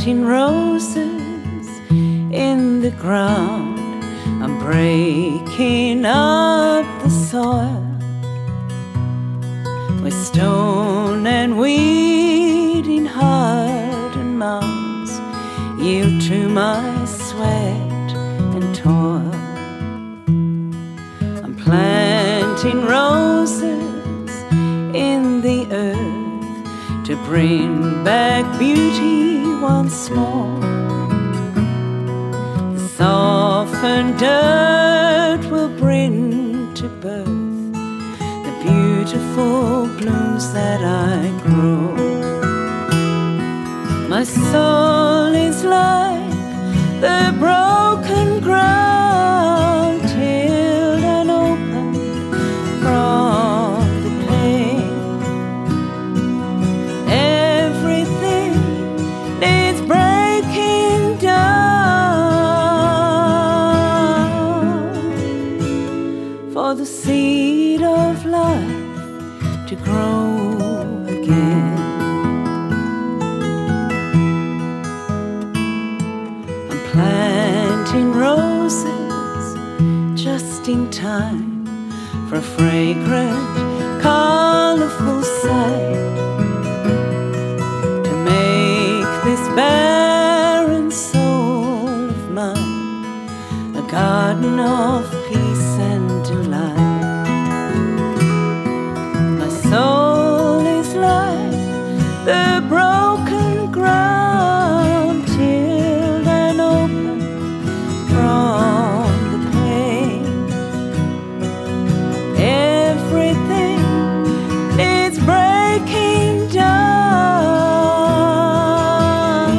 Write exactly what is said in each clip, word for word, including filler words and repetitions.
planting roses in the ground. I'm breaking up the soil with stone and weeding hard and mounds yield to my sweat and toil. I'm planting roses in the earth to bring back beauty once more. The softened dirt will bring to birth the beautiful blooms that I grow. My soul is like the broken ground, tilled and opened from the pain. Everything needs breaking down for the seed of life to grow again. I'm planting roses just in time for a fragrant, colorful sight to make this barren soul of mine a garden of peace and delight. My soul is like the broken ground, tilled and open from the pain. Everything needs breaking down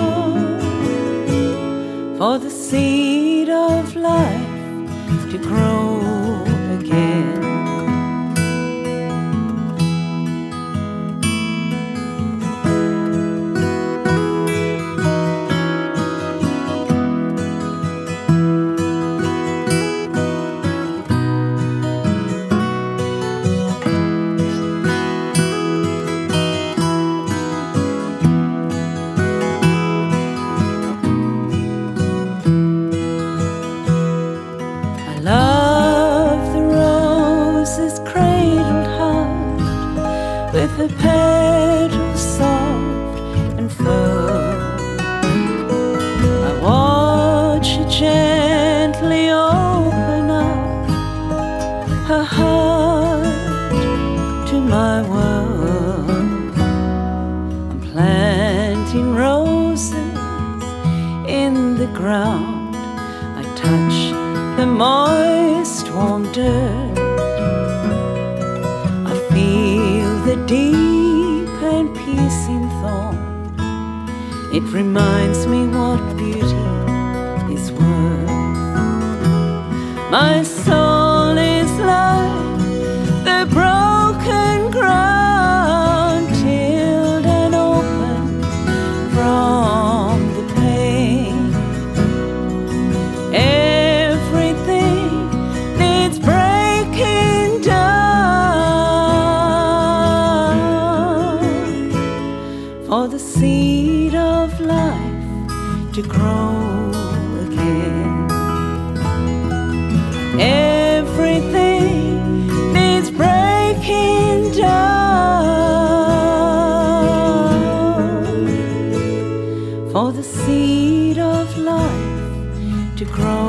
for the seed of life to grow again. I love the rose's cradled heart with her petals soft and firm. I watch her gently open up her heart to my world. I'm planting roses in the ground. I touch the moist, warm dirt. I feel the deep and piercing thorn. It reminds me what beauty is worth. My soul is like the broken ground, tilled and open from the pain. Everything needs breaking down for the seed of life to grow again. Everything needs breaking down for the seed of life to grow